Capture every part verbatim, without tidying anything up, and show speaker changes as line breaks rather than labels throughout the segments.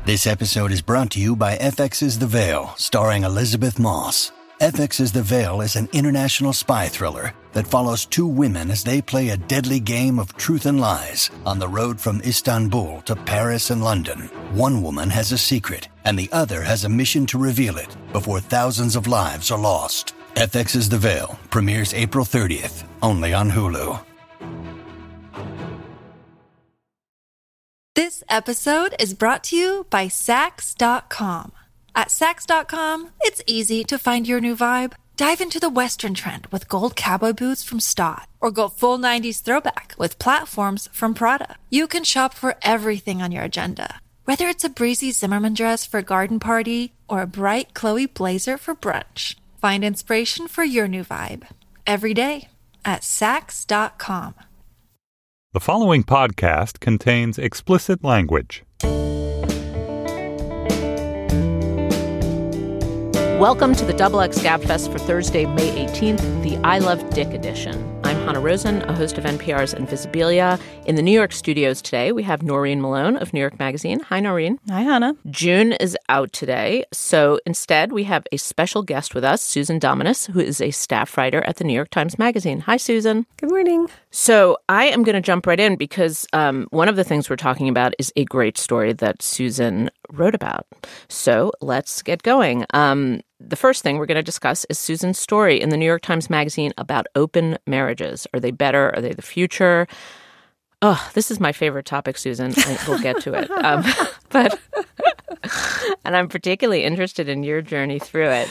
This episode is brought to you by F X's The Veil, starring Elizabeth Moss. F X's The Veil is an international spy thriller that follows two women as they play a deadly game of truth and lies on the road from Istanbul to Paris and London. One woman has a secret, and the other has a mission to reveal it before thousands of lives are lost. F X's The Veil premieres April thirtieth, only on Hulu.
This episode is brought to you by Sax dot com. At Sax dot com, it's easy to find your new vibe. Dive into the Western trend with gold cowboy boots from Stott, or go full nineties throwback with platforms from Prada. You can shop for everything on your agenda, whether it's a breezy Zimmermann dress for a garden party or a bright Chloe blazer for brunch. Find inspiration for your new vibe every day at Sax dot com.
The following podcast contains explicit language.
Welcome to the Double X Gabfest for Thursday, May eighteenth, the I Love Dick edition. I'm Hannah Rosen, a host of N P R's Invisibilia. In the New York studios today, we have Noreen Malone of New York Magazine. Hi, Noreen.
Hi, Hannah.
June is out today, so instead we have a special guest with us, Susan Dominus, who is a staff writer at the New York Times Magazine. Hi, Susan.
Good morning.
So I am going to jump right in because um, one of the things we're talking about is a great story that Susan wrote about. So let's get going. Um, the first thing we're going to discuss is Susan's story in the New York Times Magazine about open marriages. Are they better? Are they the future? Oh, this is my favorite topic, Susan. We'll get to it. Um, but and I'm particularly interested in your journey through it.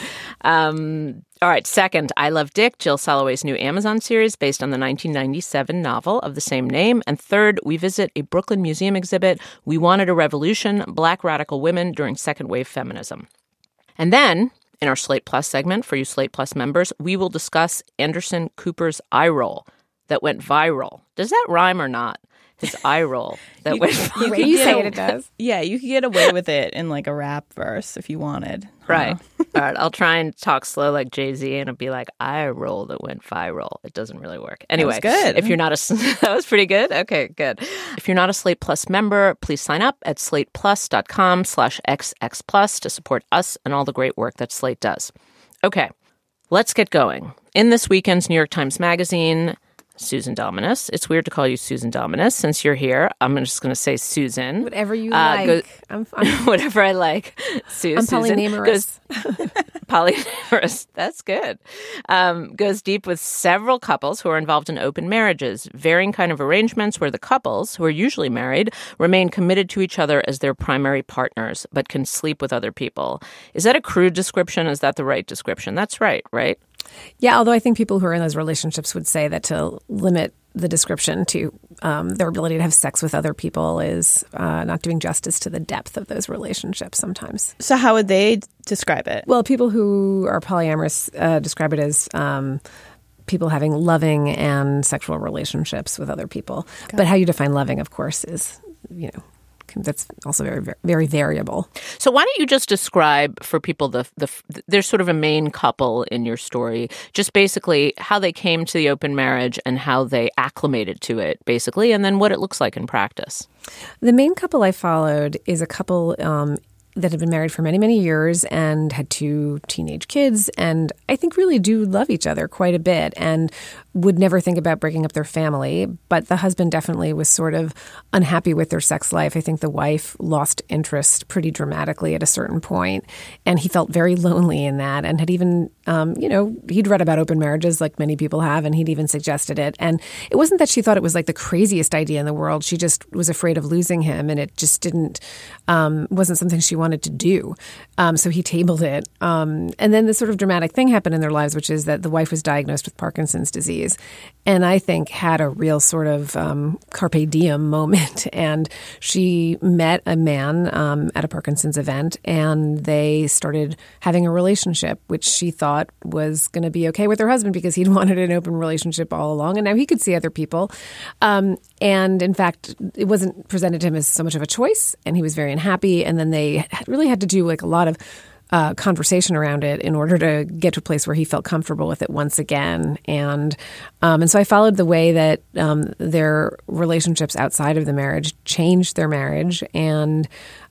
Um, all right. Second, I Love Dick, Jill Soloway's new Amazon series based on the nineteen ninety-seven novel of the same name. And third, we visit a Brooklyn Museum exhibit, We Wanted a Revolution, Black Radical Women During Second Wave Feminism. And then, in our Slate Plus segment, for you Slate Plus members, we will discuss Anderson Cooper's eye roll that went viral. Does that rhyme or not? His eye roll that
you,
went
viral. The way
you
you say
a,
it, it does. Yeah, you could get away with it in like a rap verse if you wanted.
Right. All right. I'll try and talk slow like Jay-Z and it'll be like eye roll that went viral. It doesn't really work. Anyway,
that was good.
If you're not a that was pretty good. Okay, good. If you're not a Slate Plus member, please sign up at slateplus.com slash xxplus to support us and all the great work that Slate does. Okay, let's get going. In this weekend's New York Times Magazine, Susan Dominus. It's weird to call you Susan Dominus since you're here. I'm just going to say Susan.
Whatever you
uh,
like.
Go,
I'm fine.
Whatever I like. Su-
I'm
Susan
polyamorous.
Goes, polyamorous. That's good. Um, goes deep with several couples who are involved in open marriages, varying kind of arrangements where the couples, who are usually married, remain committed to each other as their primary partners, but can sleep with other people. Is that a crude description? Is that the right description? That's right, right?
Yeah, although I think people who are in those relationships would say that to limit the description to um, their ability to have sex with other people is uh, not doing justice to the depth of those relationships sometimes.
So how would they describe it?
Well, people who are polyamorous uh, describe it as um, people having loving and sexual relationships with other people. Got but it. How you define loving, of course, is, you know, that's also very, very variable.
So why don't you just describe for people the, the there's sort of a main couple in your story, just basically how they came to the open marriage and how they acclimated to it, basically, and then what it looks like in practice.
The main couple I followed is a couple um, that had been married for many, many years and had two teenage kids, and I think really do love each other quite a bit and would never think about breaking up their family. But the husband definitely was sort of unhappy with their sex life. I think the wife lost interest pretty dramatically at a certain point, and he felt very lonely in that and had even, um, you know, he'd read about open marriages like many people have, and he'd even suggested it. And it wasn't that she thought it was like the craziest idea in the world. She just was afraid of losing him, and it just didn't, um, wasn't something she wanted to do. Um, so he tabled it. Um, and then this sort of dramatic thing happened in their lives, which is that the wife was diagnosed with Parkinson's disease. And I think had a real sort of um, carpe diem moment. And she met a man um, at a Parkinson's event, and they started having a relationship, which she thought was going to be okay with her husband because he'd wanted an open relationship all along. And now he could see other people. Um, and in fact, it wasn't presented to him as so much of a choice, and he was very unhappy. And then they really had to do like a lot of uh, conversation around it in order to get to a place where he felt comfortable with it once again. And um, and so I followed the way that um, their relationships outside of the marriage changed their marriage. And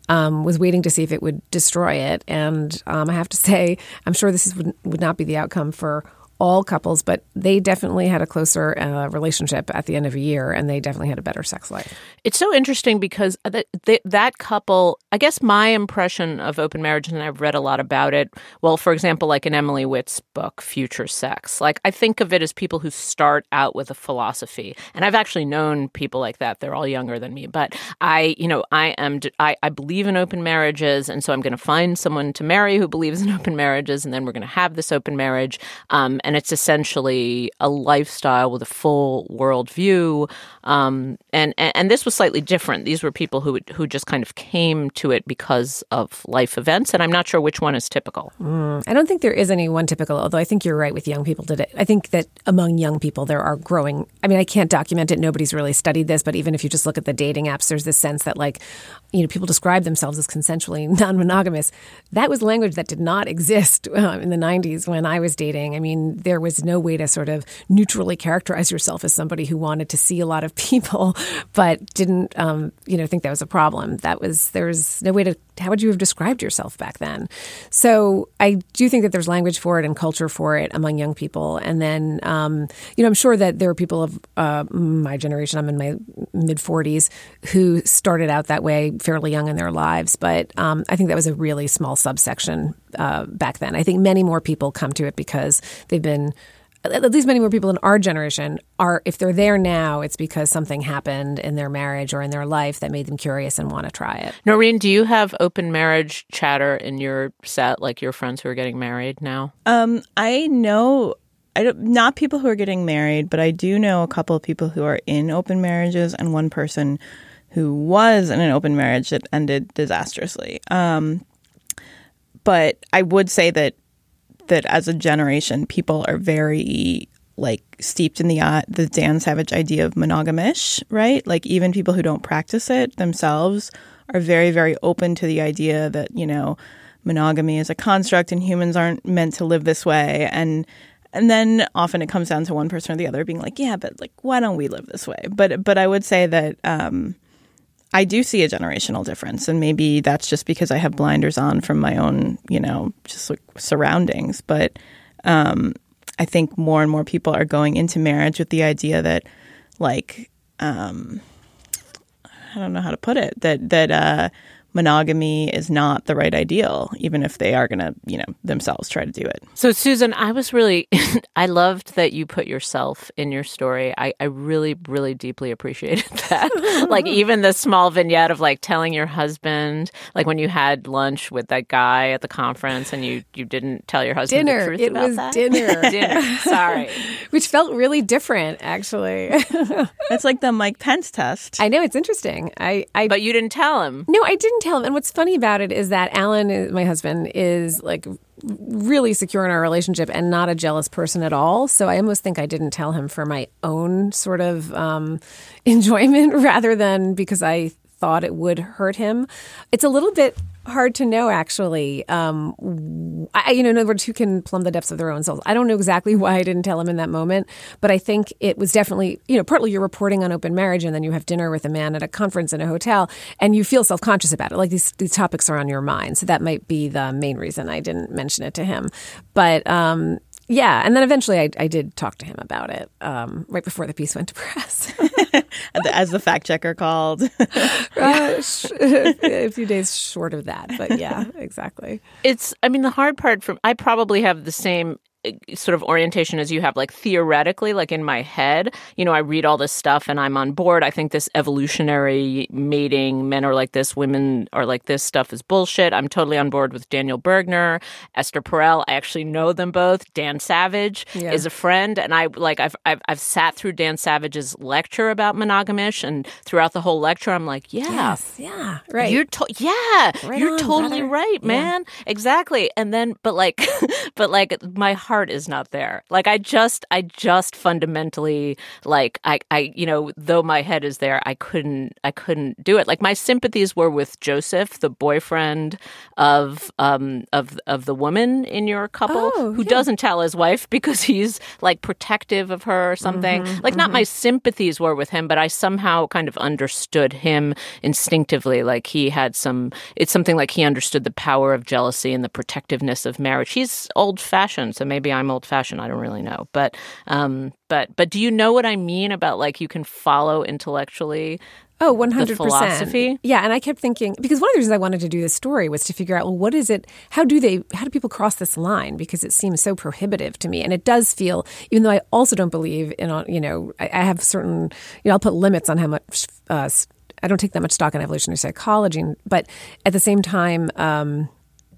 um, was waiting to see if it would destroy it. And um, I have to say, I'm sure this is, would, would not be the outcome for all couples, but they definitely had a closer uh, relationship at the end of a year, and they definitely had a better sex life.
It's so interesting because that, that couple, I guess my impression of open marriage, and I've read a lot about it, well, for example, like in Emily Witt's book, Future Sex, like I think of it as people who start out with a philosophy. And I've actually known people like that. They're all younger than me. But I, you know, I am, I, I believe in open marriages. And so I'm going to find someone to marry who believes in open marriages. And then we're going to have this open marriage. Um, And it's essentially a lifestyle with a full worldview. Um, and, and and this was slightly different. These were people who who just kind of came to it because of life events. And I'm not sure which one is typical.
Mm, I don't think there is any one typical, although I think you're right with young people today. I think that among young people, there are growing, I mean, I can't document it. Nobody's really studied this. But even if you just look at the dating apps, there's this sense that like, you know, people describe themselves as consensually non-monogamous. That was language that did not exist uh, in the nineties when I was dating. I mean, there was no way to sort of neutrally characterize yourself as somebody who wanted to see a lot of people, but didn't, um, you know, think that was a problem. That was, there was no way to, how would you have described yourself back then? So I do think that there's language for it and culture for it among young people. And then, um, you know, I'm sure that there are people of uh, my generation, I'm in my mid forties, who started out that way fairly young in their lives. But um, I think that was a really small subsection uh, back then. I think many more people come to it because they've been, at least many more people in our generation are, if they're there now, it's because something happened in their marriage or in their life that made them curious and want to try it.
Noreen, do you have open marriage chatter in your set, like your friends who are getting married now?
Um, I know, I don't, not people who are getting married, but I do know a couple of people who are in open marriages and one person who was in an open marriage that ended disastrously. Um, but I would say that that as a generation, people are very like steeped in the uh, the Dan Savage idea of monogamish, right? Like even people who don't practice it themselves are very, very open to the idea that, you know, monogamy is a construct and humans aren't meant to live this way. And and then often it comes down to one person or the other being like, yeah, but like, why don't we live this way? But but I would say that um, I do see a generational difference, and maybe that's just because I have blinders on from my own, you know, just like surroundings. But um, I think more and more people are going into marriage with the idea that, like, um, I don't know how to put it, that that uh, monogamy is not the right ideal, even if they are going to, you know, themselves try to do it.
So, Susan, I was really, I loved that you put yourself in your story. I, I really, really deeply appreciated that. Like even the small vignette of like telling your husband, like when you had lunch with that guy at the conference and you, you didn't tell your husband
dinner.
the truth
it
about
was
that.
dinner.
Dinner. Sorry.
Which felt really different, actually.
It's like the Mike Pence test.
I know, it's interesting. I, I
But you didn't tell him.
No, I didn't tell him. And what's funny about it is that Alan, my husband, is like really secure in our relationship and not a jealous person at all. So I almost think I didn't tell him for my own sort of um, enjoyment rather than because I thought it would hurt him. It's a little bit hard to know, actually. Um, I, you know, in other words, who can plumb the depths of their own souls? I don't know exactly why I didn't tell him in that moment, but I think it was definitely, you know, partly you're reporting on open marriage and then you have dinner with a man at a conference in a hotel and you feel self-conscious about it. Like these, these topics are on your mind. So that might be the main reason I didn't mention it to him. But, um, yeah, and then eventually I, I did talk to him about it um, right before the piece went to press.
As the fact checker called.
uh, sh- a few days short of that, but yeah, exactly.
It's, I mean, the hard part for, I probably have the same sort of orientation as you have, like theoretically, like in my head, you know, I read all this stuff and I'm on board. I think this evolutionary mating, men are like this, women are like this stuff is bullshit. I'm totally on board with Daniel Bergner, Esther Perel. I actually know them both. Dan Savage yeah. is a friend. And I like, I've, I've, I've sat through Dan Savage's lecture about monogamish, and throughout the whole lecture, I'm like, yeah,
yes, yeah, right.
You're to- yeah,
right
you're
on,
totally
brother.
right, man. Yeah. Exactly. And then, but like, but like my heart heart is not there. Like I just, I just fundamentally, like I, I, you know, though my head is there, I couldn't, I couldn't do it. Like my sympathies were with Joseph, the boyfriend of, um, of, of the woman in your couple,
Oh,
who
yeah.
doesn't tell his wife because he's like protective of her or something.
Mm-hmm,
like not my sympathies were with him, but I somehow kind of understood him instinctively. Like he had some, it's something like he understood the power of jealousy and the protectiveness of marriage. He's old-fashioned, so maybe I'm old-fashioned. I don't really know, but um, but but do you know what I mean about like you can follow intellectually?
Oh, one hundred percent.
The philosophy?
Yeah, and I kept thinking, because one of the reasons I wanted to do this story was to figure out, well, what is it, how do they, how do people cross this line? Because it seems so prohibitive to me. And it does feel, even though I also don't believe in, you know, I, I have certain, you know, I'll put limits on how much, uh, I don't take that much stock in evolutionary psychology, but at the same time, um,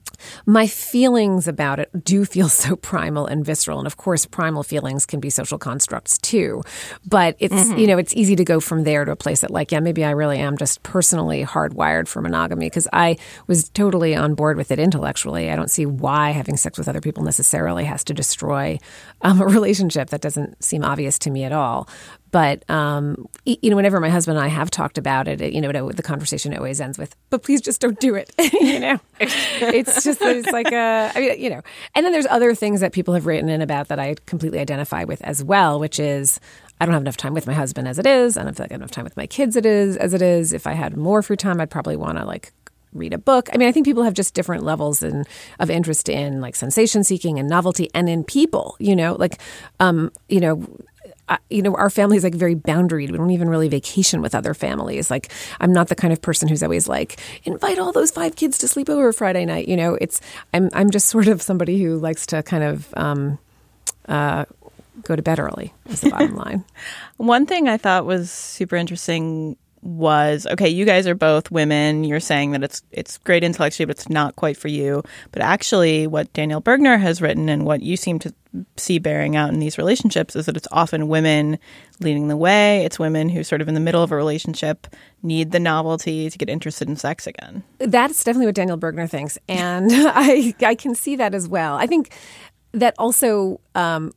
my feelings about it do feel so primal and visceral. And of course, primal feelings can be social constructs too. But it's, mm-hmm. you know, it's easy to go from there to a place that like, yeah, maybe I really am just personally hardwired for monogamy, because I was totally on board with it intellectually. I don't see why having sex with other people necessarily has to destroy um, a relationship. That doesn't seem obvious to me at all. But, um, you know, whenever my husband and I have talked about it, you know, the conversation always ends with, but please just don't do it. you know, it's just, it's like, a, I mean, you know, and then there's other things that people have written in about that I completely identify with as well, which is I don't have enough time with my husband as it is. I don't feel like I have enough time with my kids it is, as it is. If I had more free time, I'd probably want to like read a book. I mean, I think people have just different levels in, of interest in like sensation seeking and novelty and in people, you know, like, um, you know, Uh, you know, our family is like very boundaried. We don't even really vacation with other families. Like, I'm not the kind of person who's always like, invite all those five kids to sleep over Friday night. You know, it's I'm I'm just sort of somebody who likes to kind of um, uh, go to bed early. Is the bottom line.
One thing I thought was super interesting was, okay, you guys are both women. You're saying that it's it's great intellectually, but it's not quite for you. But actually, what Daniel Bergner has written and what you seem to see bearing out in these relationships is that it's often women leading the way. It's women who sort of in the middle of a relationship need the novelty to get interested in sex again.
That's definitely what Daniel Bergner thinks. And I, I can see that as well. I think that also, um,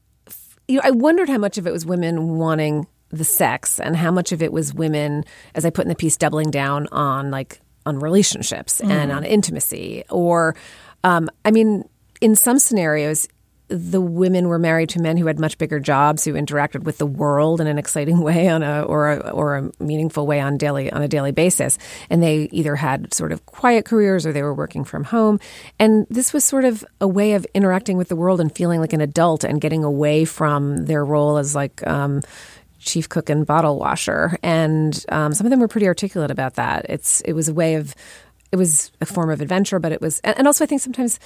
you know, I wondered how much of it was women wanting the sex and how much of it was women, as I put in the piece, doubling down on like on relationships mm. and on intimacy. Or, um, I mean, in some scenarios, the women were married to men who had much bigger jobs, who interacted with the world in an exciting way on a or a, or a meaningful way on daily on a daily basis, and they either had sort of quiet careers or they were working from home. And this was sort of a way of interacting with the world and feeling like an adult and getting away from their role as like um, chief cook and bottle washer. And um, some of them were pretty articulate about that. It's it was a way of. It was a form of adventure, but it was, and also I think sometimes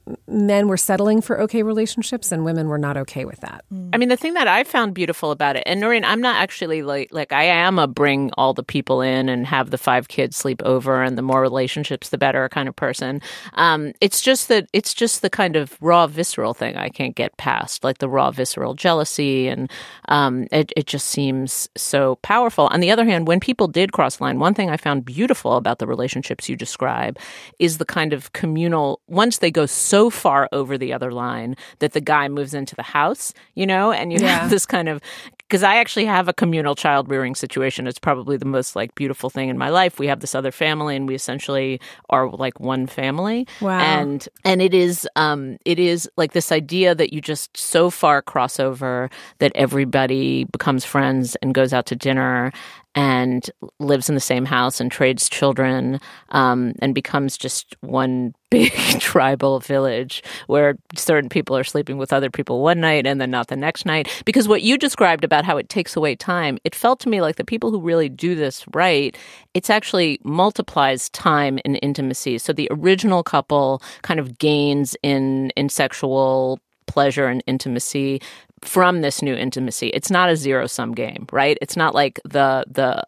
men were settling for okay relationships and women were not okay with that.
I mean, the thing that I found beautiful about it, and Noreen, I'm not actually like, like I am a bring all the people in and have the five kids sleep over and the more relationships, the better kind of person. Um, it's just that, it's just the kind of raw visceral thing I can't get past, like the raw visceral jealousy. And um, it, it just seems so powerful. On the other hand, when people did cross the line, one thing I found beautiful about the relationships you just describe is the kind of communal, once they go so far over the other line that the guy moves into the house, you know, and you yeah. have this kind of, because I actually have a communal child rearing situation. It's probably the most like beautiful thing in my life. We have this other family and we essentially are like one family.
Wow.
And, and it is, um, it is like this idea that you just so far cross over that everybody becomes friends and goes out to dinner and lives in the same house and trades children um, and becomes just one big tribal village where certain people are sleeping with other people one night and then not the next night. Because what you described about how it takes away time, it felt to me like the people who really do this right, it's actually multiplies time and intimacy. So the original couple kind of gains in in sexual pleasure and intimacy from this new intimacy. It's not a zero-sum game, right? It's not like the the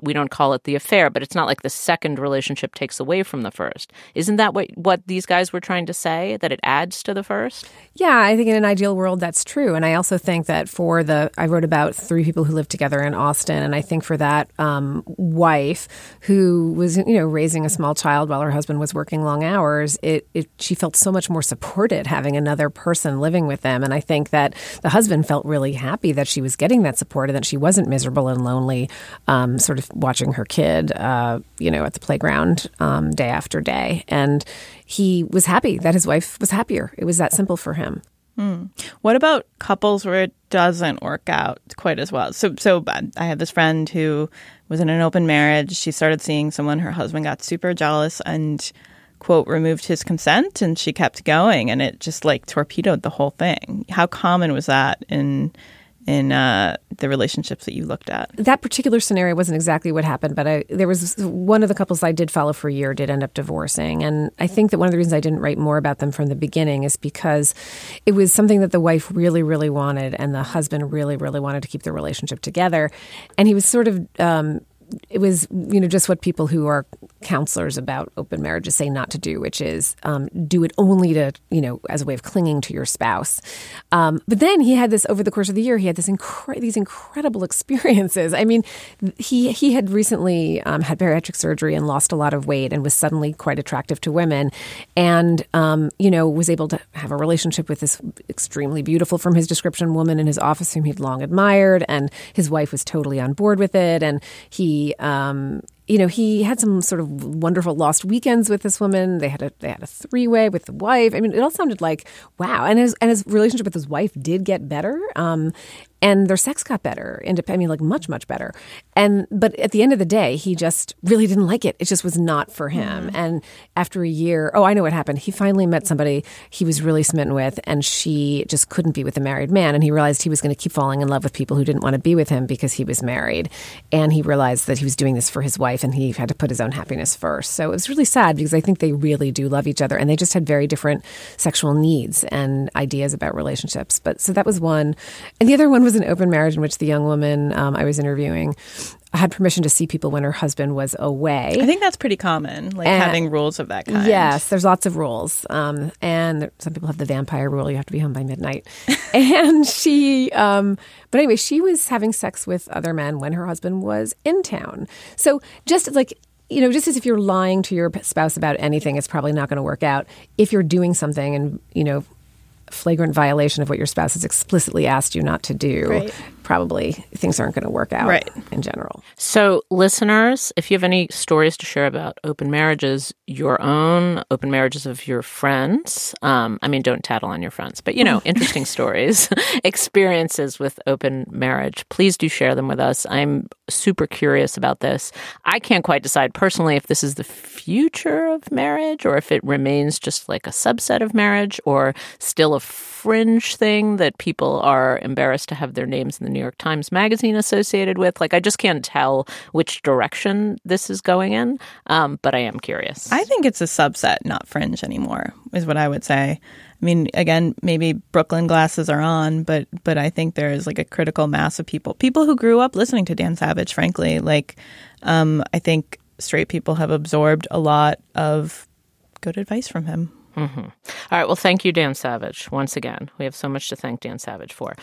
we don't call it the affair, but it's not like the second relationship takes away from the first. Isn't that what, what these guys were trying to say, that it adds to the first?
Yeah, I think in an ideal world that's true. And I also think that for the, I wrote about three people who lived together in Austin. And I think for that um, wife who was, you know, raising a small child while her husband was working long hours, it, it she felt so much more supported having another person living with them. And I think that the husband felt really happy that she was getting that support and that she wasn't miserable and lonely, um, sort of watching her kid, uh, you know, at the playground um, day after day. And he was happy that his wife was happier. It was that simple for him.
Hmm. What about couples where it doesn't work out quite as well? So, so I had this friend who was in an open marriage. She started seeing someone. Her husband got super jealous and, quote, removed his consent, and she kept going, and it just like torpedoed the whole thing. How common was that in in uh, the relationships that you looked at?
That particular scenario wasn't exactly what happened, but I, there was one of the couples I did follow for a year did end up divorcing. And I think that one of the reasons I didn't write more about them from the beginning is because it was something that the wife really, really wanted, and the husband really, really wanted to keep the relationship together. And he was sort of... Um, It was, you know, just what people who are counselors about open marriages say not to do, which is um, do it only to, you know, as a way of clinging to your spouse. Um, but then he had this, over the course of the year, he had this incre- these incredible experiences. I mean, he he had recently um, had bariatric surgery and lost a lot of weight and was suddenly quite attractive to women, and, um, you know, was able to have a relationship with this extremely beautiful, from his description, woman in his office whom he'd long admired, and his wife was totally on board with it, and he He, um, you know, he had some sort of wonderful lost weekends with this woman. They had a they had a three way with the wife. I mean, it all sounded like wow. And his and his relationship with his wife did get better, um, and their sex got better. I mean, like much much better. And but at the end of the day, he just really didn't like it. It just was not for him. Mm-hmm. And after a year, oh, I know what happened. He finally met somebody he was really smitten with, and she just couldn't be with a married man. And he realized he was going to keep falling in love with people who didn't want to be with him because he was married. And he realized that he was doing this for his wife, and he had to put his own happiness first. So it was really sad because I think they really do love each other, and they just had very different sexual needs and ideas about relationships. But so that was one. And the other one was an open marriage in which the young woman um, I was interviewing had permission to see people when her husband was away.
I think that's pretty common, like and, having rules of that kind.
Yes, there's lots of rules. Um, and some people have the vampire rule, you have to be home by midnight. and she, um, but anyway, she was having sex with other men when her husband was in town. So just like, you know, just as if you're lying to your spouse about anything, it's probably not going to work out. If you're doing something and, you know, flagrant violation of what your spouse has explicitly asked you not to do, right, probably things aren't going to work out right. in general.
So listeners, if you have any stories to share about open marriages, your own, open marriages of your friends, um, I mean, don't tattle on your friends, but, you know, interesting stories, experiences with open marriage, please do share them with us. I'm super curious about this. I can't quite decide personally if this is the future of marriage or if it remains just like a subset of marriage or still a fringe thing that people are embarrassed to have their names in the New York Times Magazine associated with. Like, I just can't tell which direction this is going in, um, but I am curious.
I think it's a subset, not fringe anymore, is what I would say. I mean, again, maybe Brooklyn glasses are on, but but I think there is like a critical mass of people, people who grew up listening to Dan Savage, frankly. Like, um, I think straight people have absorbed a lot of good advice from him.
Mm-hmm. All right. Well, thank you, Dan Savage. Once again, we have so much to thank Dan Savage for.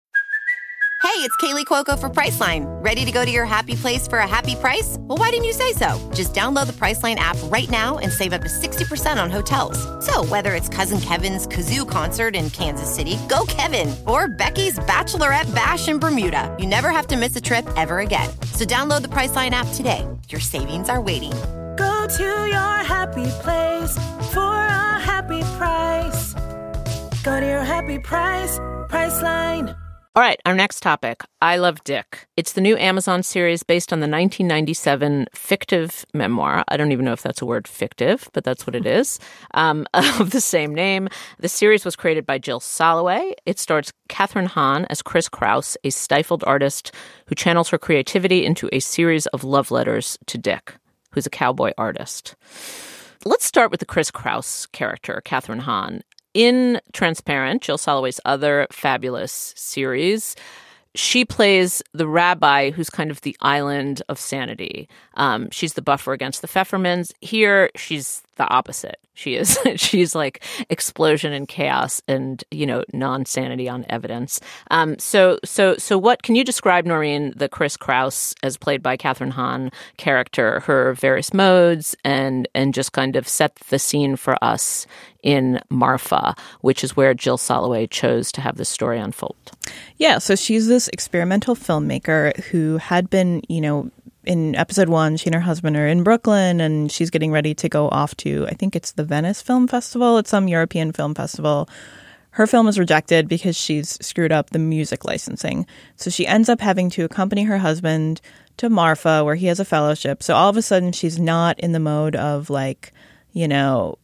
Hey, it's Kaylee Cuoco for Priceline. Ready to go to your happy place for a happy price? Well, why didn't you say so? Just download the Priceline app right now and save up to sixty percent on hotels. So whether it's Cousin Kevin's Kazoo Concert in Kansas City, go Kevin, or Becky's Bachelorette Bash in Bermuda, you never have to miss a trip ever again. So download the Priceline app today. Your savings are waiting.
Go to your happy place for a happy price. Go to your happy price, Priceline.
All right, our next topic, I Love Dick. It's the new Amazon series based on the nineteen ninety-seven fictive memoir. I don't even know if that's a word, fictive, but that's what it is, um, of the same name. The series was created by Jill Soloway. It stars Kathryn Hahn as Chris Kraus, a stifled artist who channels her creativity into a series of love letters to Dick, who's a cowboy artist. Let's start with the Chris Kraus character, Kathryn Hahn. In Transparent, Jill Soloway's other fabulous series, she plays the rabbi who's kind of the island of sanity. Um, she's the buffer against the Pfeffermans. Here, she's the opposite. She is. She's like explosion and chaos and, you know, non-sanity on evidence. Um, so, so, so what can you describe, Noreen, the Chris Kraus, as played by Catherine Hahn character, her various modes, and and just kind of set the scene for us in Marfa, which is where Jill Soloway chose to have this story unfold?
Yeah, so she's this experimental filmmaker who had been, you know, in episode one, she and her husband are in Brooklyn, and she's getting ready to go off to, I think it's the Venice Film Festival. It's some European film festival. Her film is rejected because she's screwed up the music licensing. So she ends up having to accompany her husband to Marfa, where he has a fellowship. So all of a sudden, she's not in the mode of, like, you know,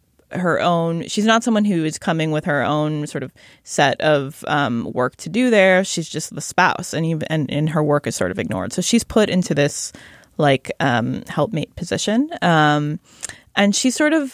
her own, she's not someone who is coming with her own sort of set of um, work to do there. She's just the spouse, and even and, and her work is sort of ignored. So she's put into this like um, helpmate position, um, and she's sort of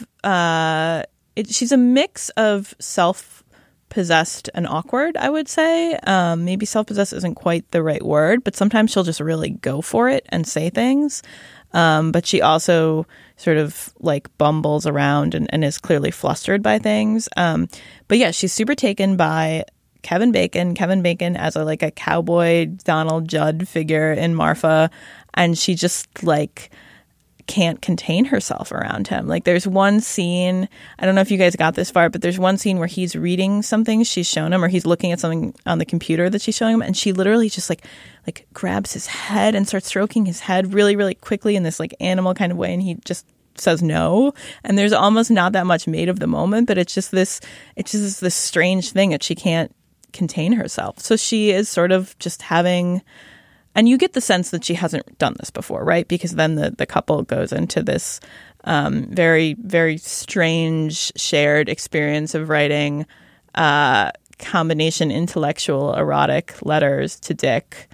uh, it, she's a mix of self-possessed and awkward, I would say. Um, maybe self-possessed isn't quite the right word, but sometimes she'll just really go for it and say things. Um, but she also sort of like bumbles around and, and is clearly flustered by things. Um, but yeah, she's super taken by Kevin Bacon, Kevin Bacon as a like a cowboy Donald Judd figure in Marfa. And she just like can't contain herself around him. Like there's one scene, I don't know if you guys got this far, but there's one scene where he's reading something she's shown him, or he's looking at something on the computer that she's showing him, and she literally just like like grabs his head and starts stroking his head really, really quickly in this like animal kind of way, and he just says no. And there's almost not that much made of the moment, but it's just this it's just this strange thing that she can't contain herself. So she is sort of just having, and you get the sense that she hasn't done this before, right? Because then the, the couple goes into this um, very, very strange shared experience of writing uh, combination intellectual erotic letters to Dick.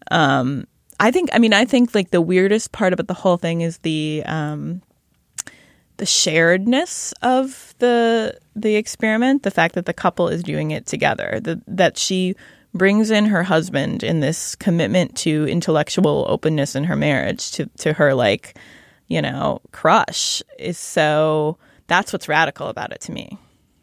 Um, I think, I mean, I think like the weirdest part about the whole thing is the um, the sharedness of the the experiment, the fact that the couple is doing it together, the, that she brings in her husband in this commitment to intellectual openness in her marriage to, to her, like, you know, crush is so, that's what's radical about it to me.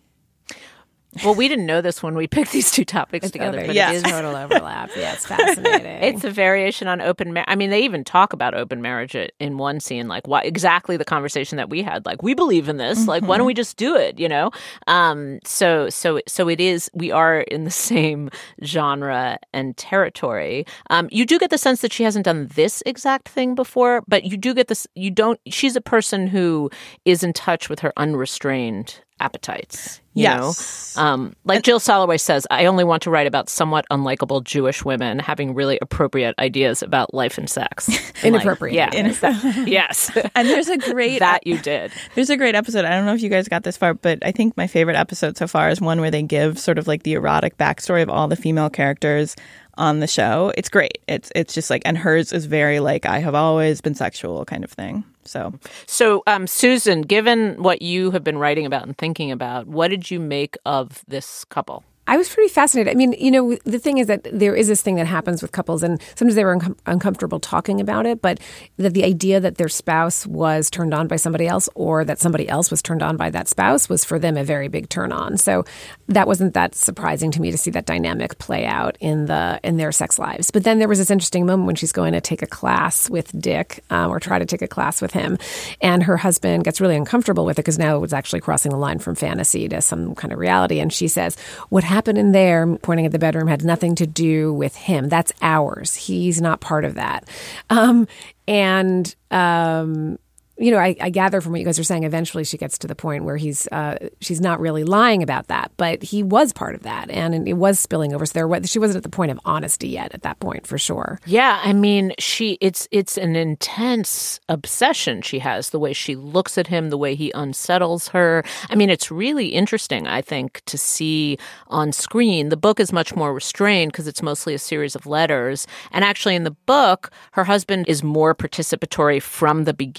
Well, we didn't know this when we picked these two topics
It's
together.
over.
But
Yeah.
it
It
is
is total overlap. Yeah, it's fascinating.
It's a variation on open marriage. I mean, they even talk about open marriage in one scene, like what exactly the conversation that we had. Like, we believe in this. Mm-hmm. Like, why don't we just do it? You know. Um. So, so, so it is. We are in the same genre and territory. Um. You do get the sense that she hasn't done this exact thing before, but you do get this. You don't. She's a person who is in touch with her unrestrained appetites. You
Yes.
know? Um, like Jill Soloway says, I only want to write about somewhat unlikable Jewish women having really appropriate ideas about life and sex.
Inappropriate.
Like, yeah. That, yes.
And there's a great
that you did.
There's a great episode. I don't know if you guys got this far, but I think my favorite episode so far is one where they give sort of like the erotic backstory of all the female characters on the show. It's great. It's it's just like, and hers is very like, I have always been sexual kind of thing. So,
so um, Susan, given what you have been writing about and thinking about, what did you make of this couple?
I was pretty fascinated. I mean, you know, the thing is that there is this thing that happens with couples, and sometimes they were uncom- uncomfortable talking about it, but that the idea that their spouse was turned on by somebody else, or that somebody else was turned on by that spouse, was for them a very big turn on. So that wasn't that surprising to me to see that dynamic play out in the in their sex lives. But then there was this interesting moment when she's going to take a class with Dick, um, or try to take a class with him, and her husband gets really uncomfortable with it because now it was actually crossing the line from fantasy to some kind of reality. And she says, what happened in there, pointing at the bedroom, had nothing to do with him. That's ours. He's not part of that. Um, and, um, you know, I, I gather from what you guys are saying, eventually she gets to the point where he's uh, she's not really lying about that, but he was part of that, and it was spilling over. So there was, she wasn't at the point of honesty yet at that point, for sure.
Yeah, I mean, she it's it's an intense obsession she has, the way she looks at him, the way he unsettles her. I mean, it's really interesting, I think, to see on screen. The book is much more restrained because it's mostly a series of letters. And actually in the book, her husband is more participatory from the beginning. He's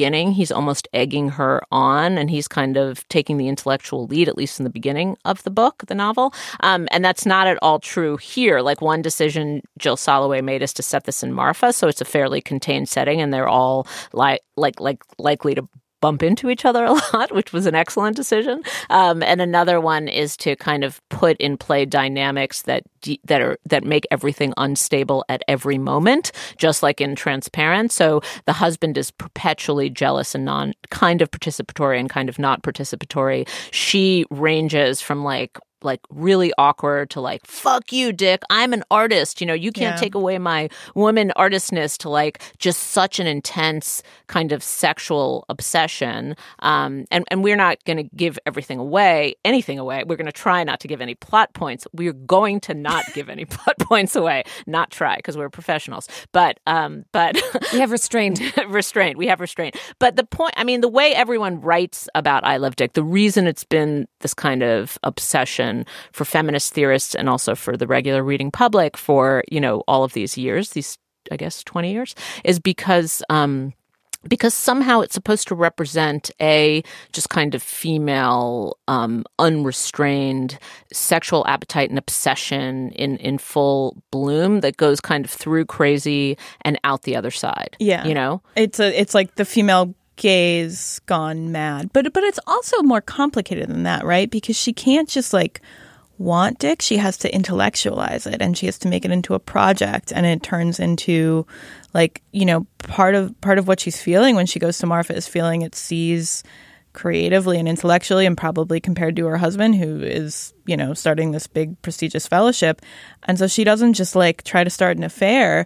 he's almost egging her on, and he's kind of taking the intellectual lead, at least in the beginning of the book, the novel. Um, and that's not at all true here. Like, one decision Jill Soloway made is to set this in Marfa, so it's a fairly contained setting, and they're all like like like likely to bump into each other a lot, which was an excellent decision. Um, and another one is to kind of put in play dynamics that de- that are that make everything unstable at every moment, just like in Transparent. So the husband is perpetually jealous and non kind of participatory and kind of not participatory. She ranges from like like really awkward to like, fuck you, Dick, I'm an artist. You know, you can't
Yeah.
take away my woman artistness, to like just such an intense kind of sexual obsession. Um, and, and we're not going to give everything away, anything away. We're going to try not to give any plot points. We're going to not give any plot points away, not try, because we're professionals. But, um, but
We have restrained.
restraint. We have restraint. But the point, I mean, the way everyone writes about I Love Dick, the reason it's been this kind of obsession for feminist theorists and also for the regular reading public for, you know, all of these years, these, I guess, twenty years, is because, um, because somehow it's supposed to represent a just kind of female, um, unrestrained sexual appetite and obsession in, in full bloom that goes kind of through crazy and out the other side.
Yeah.
You know?
It's a it's like the female gaze gone mad. But but it's also more complicated than that, right? Because she can't just like want Dick. She has to intellectualize it, and she has to make it into a project, and it turns into like, you know, part of part of what she's feeling when she goes to Marfa is feeling it sees creatively and intellectually, and probably compared to her husband, who is, you know, starting this big prestigious fellowship. And so she doesn't just like try to start an affair.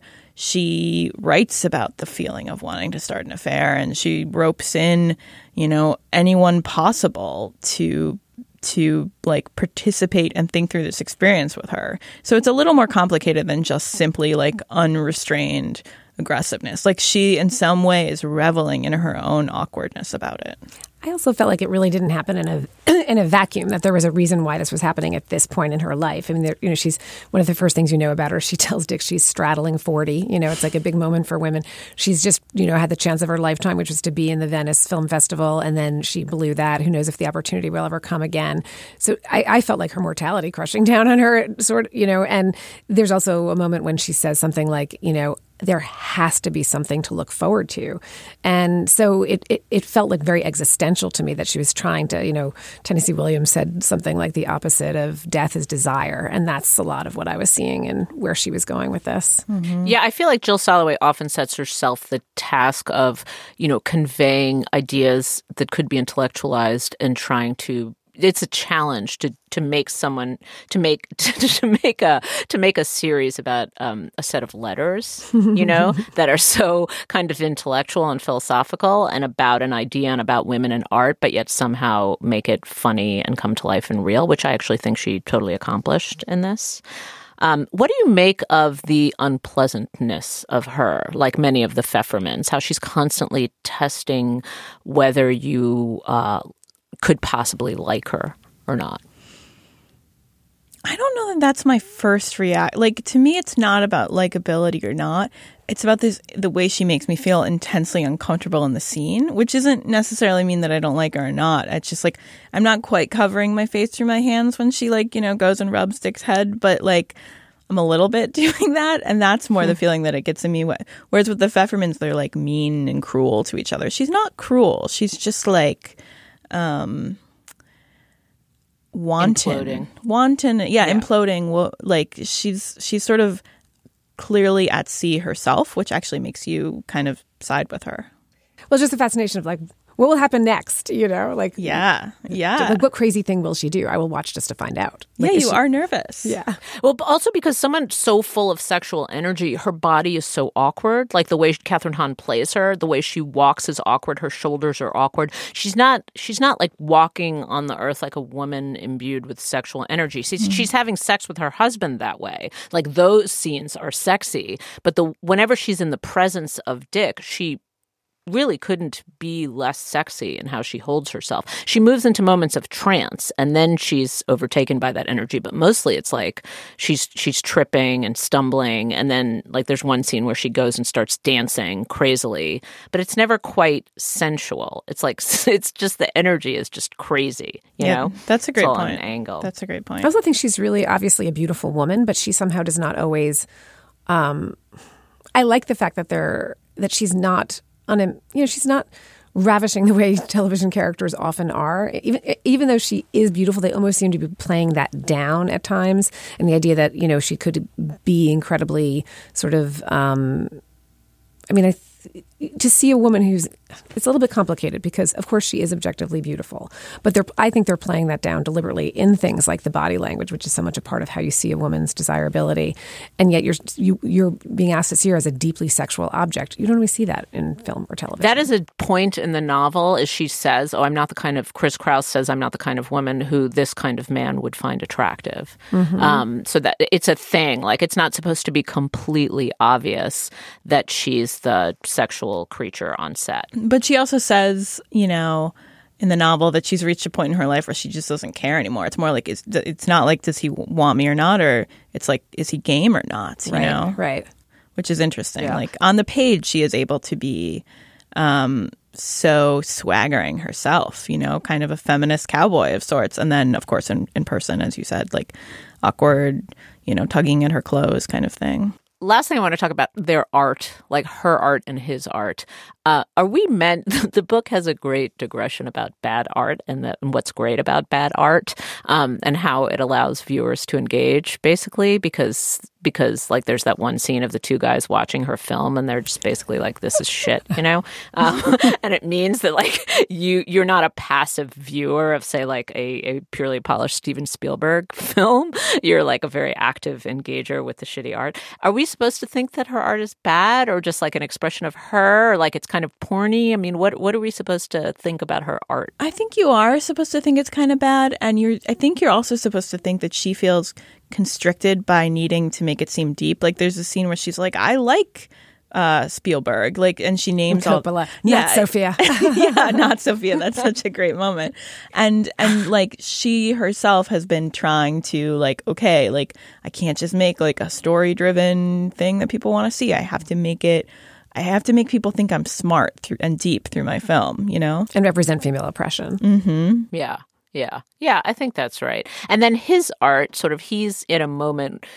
She writes about the feeling of wanting to start an affair, and she ropes in, you know, anyone possible to to like participate and think through this experience with her. So it's a little more complicated than just simply like unrestrained aggressiveness. Like, she in some way is reveling in her own awkwardness about it.
I also felt like it really didn't happen in a in a vacuum, that there was a reason why this was happening at this point in her life. I mean, there, you know, she's one of the first things you know about her. She tells Dick she's straddling forty. You know, it's like a big moment for women. She's just, you know, had the chance of her lifetime, which was to be in the Venice Film Festival, and then she blew that. Who knows if the opportunity will ever come again? So I, I felt like her mortality crushing down on her, sort of, you know. And there's also a moment when she says something like, you know, there has to be something to look forward to. And so it, it, it felt like very existential to me that she was trying to, you know, Tennessee Williams said something like the opposite of death is desire. And that's a lot of what I was seeing and where she was going with this.
Mm-hmm. Yeah, I feel like Jill Soloway often sets herself the task of, you know, conveying ideas that could be intellectualized and trying to it's a challenge to to make someone to make to, to make a to make a series about um, a set of letters, you know, that are so kind of intellectual and philosophical and about an idea and about women and art, but yet somehow make it funny and come to life and real, which I actually think she totally accomplished in this. Um, what do you make of the unpleasantness of her, like many of the Pfeffermans, how she's constantly testing whether you uh, could possibly like her or not?
I don't know that that's my first react. Like, to me, it's not about likability or not. It's about this the way she makes me feel intensely uncomfortable in the scene, which doesn't necessarily mean that I don't like her or not. It's just like I'm not quite covering my face through my hands when she, like, you know, goes and rubs Dick's head, but like I'm a little bit doing that, and that's more the feeling that it gets in me. Whereas with the Pfeffermans, they're like mean and cruel to each other. She's not cruel. She's just like um wanton,
imploding.
wanton, yeah,
Yeah.
imploding. Well, like she's she's sort of clearly at sea herself, which actually makes you kind of side with her.
Well, just the fascination of like, what will happen next? You know, like,
Yeah, yeah,
like what crazy thing will she do? I will watch just to find out. Like,
yeah.
is
You
she-
are nervous.
Yeah.
Well, but also because someone so full of sexual energy, her body is so awkward. Like the way Catherine Hahn plays her, the way she walks is awkward. Her shoulders are awkward. She's not. She's not like walking on the earth like a woman imbued with sexual energy. She's, mm-hmm. she's having sex with her husband that way. Like those scenes are sexy. But the whenever she's in the presence of Dick, she really couldn't be less sexy in how she holds herself. She moves into moments of trance and then she's overtaken by that energy. But mostly it's like she's she's tripping and stumbling. And then like there's one scene where she goes and starts dancing crazily. But it's never quite sensual. It's like it's just the energy is just crazy. You
yeah,
know,
that's a great
it's all
point.
on an angle.
That's a great point.
I also think she's really obviously a beautiful woman, but she somehow does not always. Um, I like the fact that they're that she's not. On a, you know, she's not ravishing the way television characters often are. Even even though she is beautiful, they almost seem to be playing that down at times. And the idea that, you know, she could be incredibly sort of, um, I mean, I th- to see a woman who's, it's a little bit complicated because, of course, she is objectively beautiful. But they're, I think they're playing that down deliberately in things like the body language, which is so much a part of how you see a woman's desirability. And yet you're you, you're being asked to see her as a deeply sexual object. You don't always see that in film or television.
That is a point in the novel, as she says, oh, I'm not the kind of, Chris Kraus says, I'm not the kind of woman who this kind of man would find attractive. Mm-hmm. Um, so that it's a thing. Like, it's not supposed to be completely obvious that she's the sexual creature on set.
But she also says, you know, in the novel that she's reached a point in her life where she just doesn't care anymore. It's more like, it's, it's not like, does he want me or not? Or it's like, is he game or not? You
right,
know?
Right.
Which is interesting.
Yeah.
Like on the page, she is able to be um, so swaggering herself, you know, kind of a feminist cowboy of sorts. And then, of course, in, in person, as you said, like awkward, you know, tugging at her clothes kind of thing.
Last thing I want to talk about, their art, like her art and his art. Uh, are we meant, the book has a great digression about bad art and, the, and what's great about bad art um, and how it allows viewers to engage, basically, because, because like there's that one scene of the two guys watching her film and they're just basically like, this is shit, you know? Um, and it means that like you, you're not a passive viewer of, say, like a, a purely polished Steven Spielberg film. You're like a very active engager with the shitty art. Are we supposed to think that her art is bad or just like an expression of her, or like it's kind of porny? I mean, what what are we supposed to think about her art?
I think you are supposed to think it's kind of bad, and you're I think you're also supposed to think that she feels constricted by needing to make it seem deep. Like there's a scene where she's like, I like uh, Spielberg, like, and she names
Coppola.
all,
Not
yeah,
Sophia.
yeah, not Sophia. That's such a great moment, and and like she herself has been trying to like, okay, like I can't just make like a story driven thing that people want to see. I have to make it. I have to make people think I'm smart through and deep through my film, you know,
and represent female oppression.
Mm-hmm.
Yeah. Yeah. Yeah, I think that's right. And then his art, sort of, he's in a moment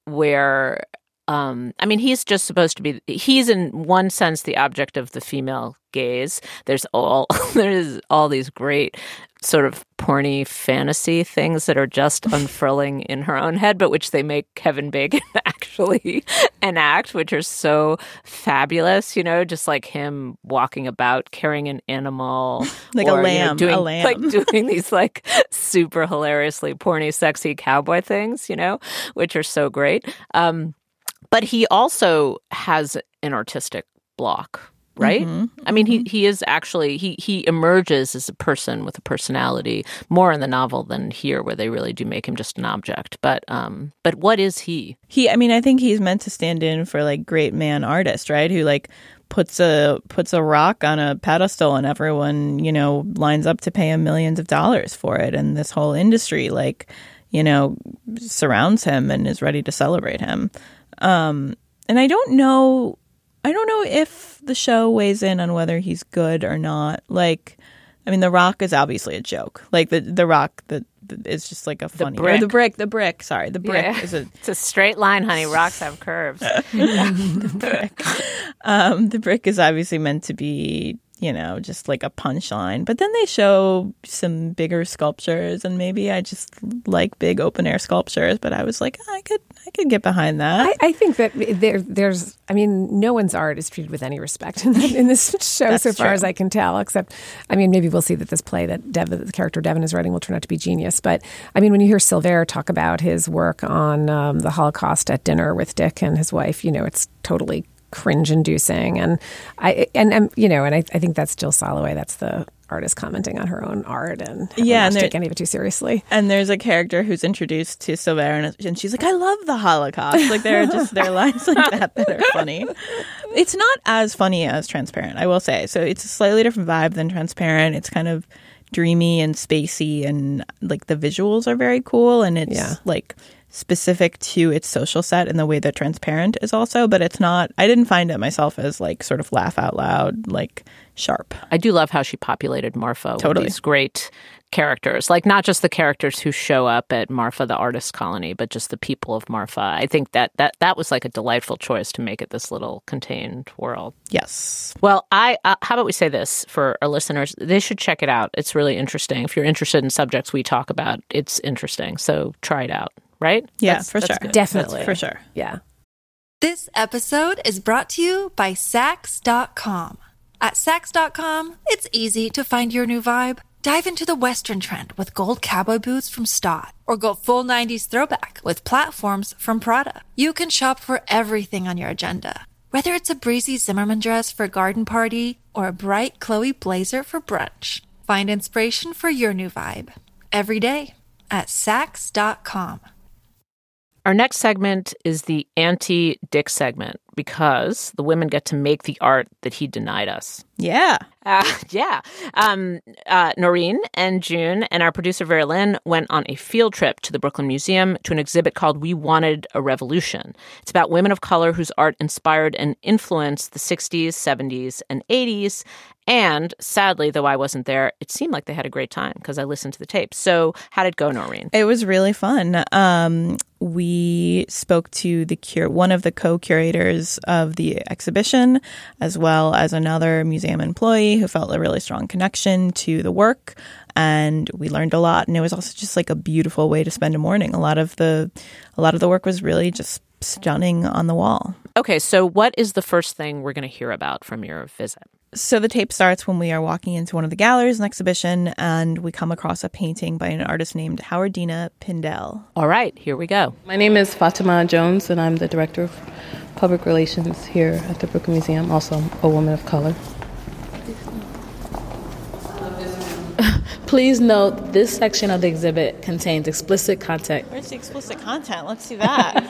where, um, I mean, he's just supposed to be, he's in one sense the object of the female gaze. There's all, there's all these great sort of porny fantasy things that are just unfurling in her own head, but which they make Kevin Bacon actually enact, which are so fabulous, you know, just like him walking about carrying an animal.
Like
or,
a lamb,
you know, doing,
a lamb.
Like doing these like super hilariously porny, sexy cowboy things, you know, which are so great. Um, but he also has an artistic block. Right?
Mm-hmm.
I mean, he, he is actually, he, he emerges as a person with a personality more in the novel than here, where they really do make him just an object. But um, but what is he?
He, I mean, I think he's meant to stand in for like great man artist, right? Who like puts a puts a rock on a pedestal and everyone, you know, lines up to pay him millions of dollars for it. And this whole industry, like, you know, surrounds him and is ready to celebrate him. Um, and I don't know... I don't know if the show weighs in on whether he's good or not. Like, I mean, The Rock is obviously a joke. Like, the the Rock the, the, is just like a funny...
brick.
Or the brick. The brick. Sorry. The brick
Yeah.
is a...
It's a straight line, honey. Rocks have curves.
the brick. Um, the brick is obviously meant to be, you know, just like a punchline. But then they show some bigger sculptures, and maybe I just like big open air sculptures. But I was like, I could, I could get behind that.
I, I think that there, there's, I mean, no one's art is treated with any respect in, in this show,
That's
so far
true.
as I can tell. Except, I mean, maybe we'll see that this play that Devin, the character Devin is writing, will turn out to be genius. But I mean, when you hear Silver talk about his work on um, the Holocaust at dinner with Dick and his wife, you know, it's totally cringe-inducing, and I and, and you know, and I, I think that's Jill Soloway. That's the artist commenting on her own art, and
yeah,
not
and
take any of it too seriously.
And there's a character who's introduced to Silver, and, and she's like, "I love the Holocaust." Like there are just there are lines like that that are funny. It's not as funny as Transparent, I will say. So it's a slightly different vibe than Transparent. It's kind of dreamy and spacey, and like the visuals are very cool, and it's
Yeah.
like specific to its social set in the way that Transparent is also, but it's not, I didn't find it myself as like sort of laugh out loud, like sharp.
I do love how she populated Marfa
Totally.
with these great characters, like not just the characters who show up at Marfa, the artist colony, but just the people of Marfa. I think that that, that was like a delightful choice to make it this little contained world.
Yes.
Well, I uh, how about we say this for our listeners? They should check it out. It's really interesting. If you're interested in subjects we talk about, it's interesting. So try it out, right?
Yeah,
That's-
for
that's
sure.
good.
Definitely.
That's for sure.
Yeah.
This episode is brought to you by Sax dot com. At Sax dot com, it's easy to find your new vibe. Dive into the Western trend with gold cowboy boots from Stott, or go full nineties throwback with platforms from Prada. You can shop for everything on your agenda, whether it's a breezy Zimmermann dress for a garden party or a bright Chloe blazer for brunch. Find inspiration for your new vibe every day at Sax dot com.
Our next segment is the anti-Dick segment because the women get to make the art that he denied us.
Yeah.
Uh, yeah. Um, uh, Noreen and June and our producer Vera Lynn went on a field trip to the Brooklyn Museum to an exhibit called We Wanted a Revolution. It's about women of color whose art inspired and influenced the sixties, seventies, and eighties. And sadly, though I wasn't there, it seemed like they had a great time because I listened to the tape. So how did it go, Noreen?
It was really fun. Um, we spoke to the cur- one of the co-curators of the exhibition, as well as another museum employee who felt a really strong connection to the work. And we learned a lot. And it was also just like a beautiful way to spend a morning. A lot of the, a lot of the work was really just stunning on the wall.
Okay, so what is the first thing we're going to hear about from your visit?
So the tape starts when we are walking into one of the galleries in the exhibition, and we come across a painting by an artist named Howardina Pindell.
All right, here we go.
My name is Fatima Jones, and I'm the Director of Public Relations here at the Brooklyn Museum, also a woman of color. Please note, this section of the exhibit contains explicit content.
Where's the explicit content? Let's see that.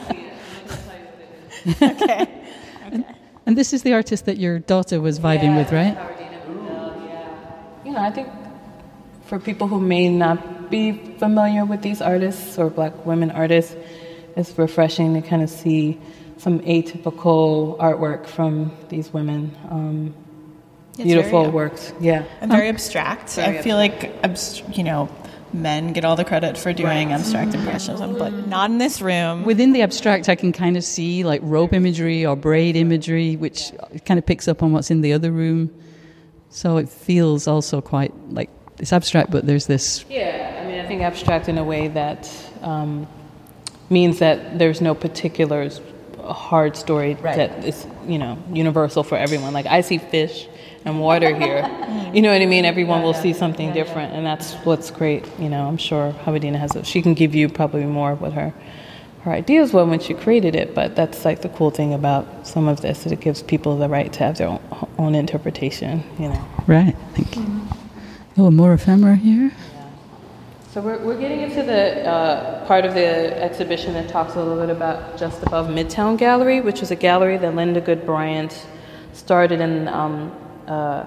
Okay.
And, and this is the artist that your daughter was vibing
Yeah,
with, right?
Howardina Pindell, yeah. You know, I think for people who may not be familiar with these artists or black women artists, it's refreshing to kind of see some atypical artwork from these women. Um, beautiful
very,
works, yeah.
And very abstract.
Very
I feel like, abst- you know, men get all the credit for doing right. abstract impressionism, but not in this room.
Within the abstract, I can kind of see like rope imagery or braid imagery, which kind of picks up on what's in the other room. So it feels also quite like it's abstract, but there's this...
Yeah, I mean, I think abstract in a way that um, means that there's no particular hard story right. that is, you know, universal for everyone. Like, I see fish and water here. You know what I mean? Everyone will see something different, and that's what's great. You know, I'm sure Howardina has a, she can give you probably more of what her her ideas were when she created it, but that's like the cool thing about some of this, that it gives people the right to have their own, own interpretation, you know.
Right, thank you. Oh, more ephemera here.
Yeah. So we're we're getting into the uh, part of the exhibition that talks a little bit about Just Above Midtown Gallery, which was a gallery that Linda Good Bryant started in um, Uh,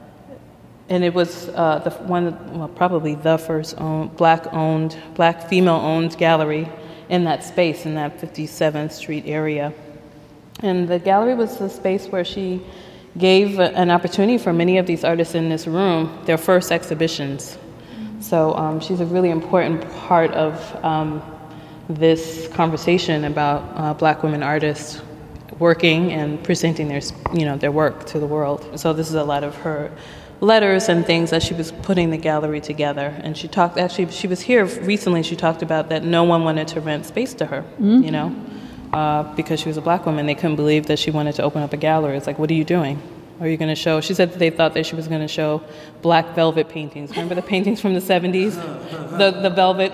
and it was uh, the one, well, probably the first own, black-owned, black female-owned gallery in that space, in that fifty-seventh Street area. And the gallery was the space where she gave an opportunity for many of these artists in this room their first exhibitions. So um, she's a really important part of um, this conversation about uh, black women artists working and presenting their, you know, their work to the world. So this is a lot of her letters and things that she was putting the gallery together. And she talked, actually, she was here recently, she talked about that no one wanted to rent space to her, mm-hmm. you know, uh, because she was a black woman. They couldn't believe that she wanted to open up a gallery. It's like, what are you doing? Are you going to show, she said that they thought that she was going to show black velvet paintings. Remember the paintings from the seventies? The the velvet?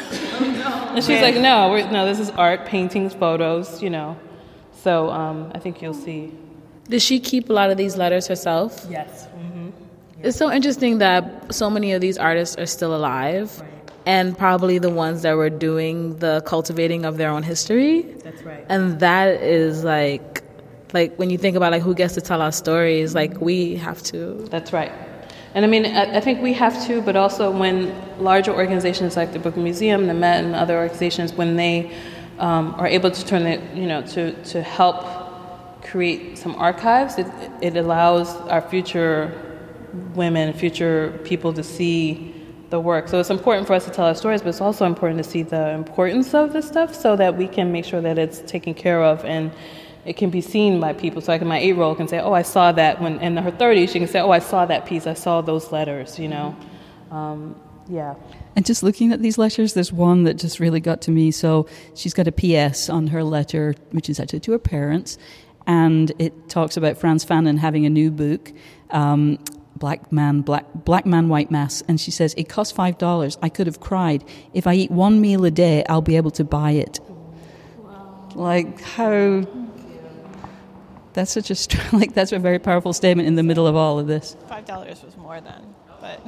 And she's like, no, we're, no, this is art, paintings, photos, you know. So um, I think you'll see.
Did she keep a lot of these letters herself?
Yes. Mm-hmm. Yeah.
It's so interesting that so many of these artists are still alive, right. and probably the ones that were doing the cultivating of their own history.
That's right.
And that is like Like, when you think about, like, who gets to tell our stories, like, we have to.
That's right. And I mean, I, I think we have to, but also when larger organizations like the Brooklyn Museum, the Met, and other organizations, when they um, are able to turn it, you know, to, to help create some archives, it, it allows our future women, future people to see the work. So it's important for us to tell our stories, but it's also important to see the importance of this stuff so that we can make sure that it's taken care of and it can be seen by people. So like my eight-year-old can say, oh, I saw that. When in her thirties, she can say, oh, I saw that piece. I saw those letters, you know. Um, yeah.
And just looking at these letters, there's one that just really got to me. So she's got a P S on her letter, which is actually to her parents. And it talks about Frantz Fanon having a new book, um, Black Man, Black Black Man, White Mass. And she says, it cost five dollars. I could have cried. If I eat one meal a day, I'll be able to buy it. Wow. Like, how... That's such a like that's a very powerful statement in the middle of all of this.
Five dollars was more then, but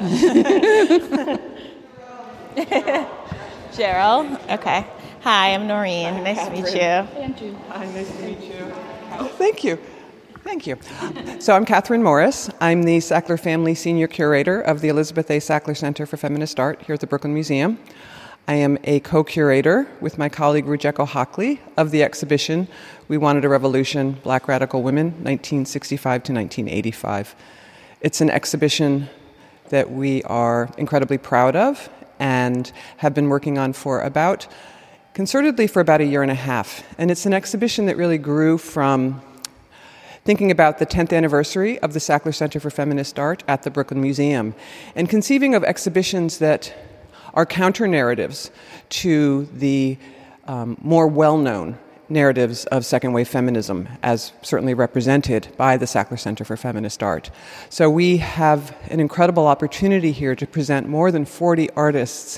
yeah. Cheryl. Okay. Hi, I'm Noreen. Hi, nice Catherine. To meet you.
Andrew. Hi, nice to meet you. Oh, thank you. Thank you. So I'm Catherine Morris. I'm the Sackler Family Senior Curator of the Elizabeth A. Sackler Center for Feminist Art here at the Brooklyn Museum. I am a co-curator with my colleague Rujeko Hockley of the exhibition We Wanted a Revolution, Black Radical Women, nineteen sixty-five to nineteen eighty-five. It's an exhibition that we are incredibly proud of and have been working on for about, concertedly for about a year and a half. And it's an exhibition that really grew from thinking about the tenth anniversary of the Sackler Center for Feminist Art at the Brooklyn Museum and conceiving of exhibitions that are counter-narratives to the um, more well-known narratives of second-wave feminism, as certainly represented by the Sackler Center for Feminist Art. So we have an incredible opportunity here to present more than forty artists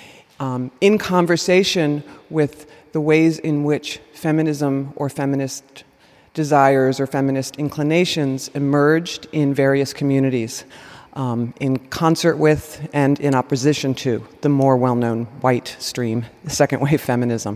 um, in conversation with the ways in which feminism or feminist desires or feminist inclinations emerged in various communities. Um, in concert with and in opposition to the more well-known white stream, second-wave feminism.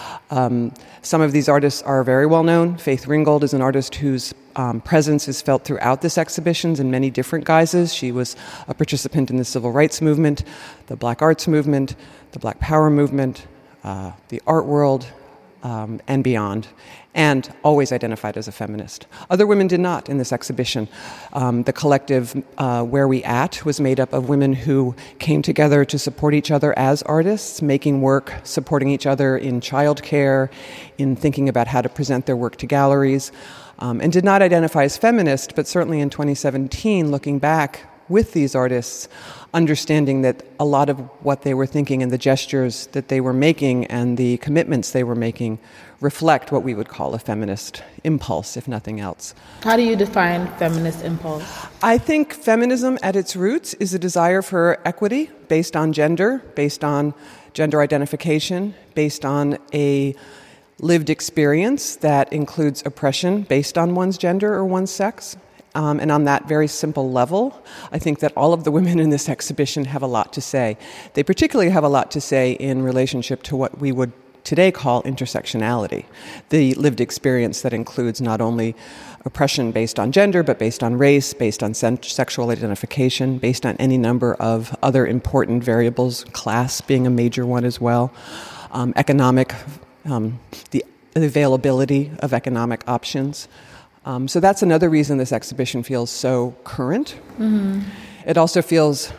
Um, some of these artists are very well-known. Faith Ringgold is an artist whose um, presence is felt throughout this exhibition in many different guises. She was a participant in the civil rights movement, the Black arts movement, the Black power movement, uh, the art world, um, and beyond, and always identified as a feminist. Other women did not in this exhibition. Um, the collective uh, Where We At was made up of women who came together to support each other as artists, making work, supporting each other in childcare, in thinking about how to present their work to galleries, um, and did not identify as feminist, but certainly in twenty seventeen, looking back with these artists, understanding that a lot of what they were thinking and the gestures that they were making and the commitments they were making reflect what we would call a feminist impulse, if nothing else.
How do you define feminist impulse?
I think feminism at its roots is a desire for equity based on gender, based on gender identification, based on a lived experience that includes oppression based on one's gender or one's sex. Um, and on that very simple level, I think that all of the women in this exhibition have a lot to say. They particularly have a lot to say in relationship to what we would today call intersectionality, the lived experience that includes not only oppression based on gender, but based on race, based on sen- sexual identification, based on any number of other important variables, class being a major one as well, um, economic, um, the availability of economic options. Um, so that's another reason this exhibition feels so current. Mm-hmm. It also feels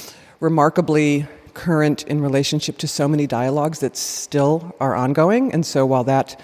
remarkably current in relationship to so many dialogues that still are ongoing. And so while that,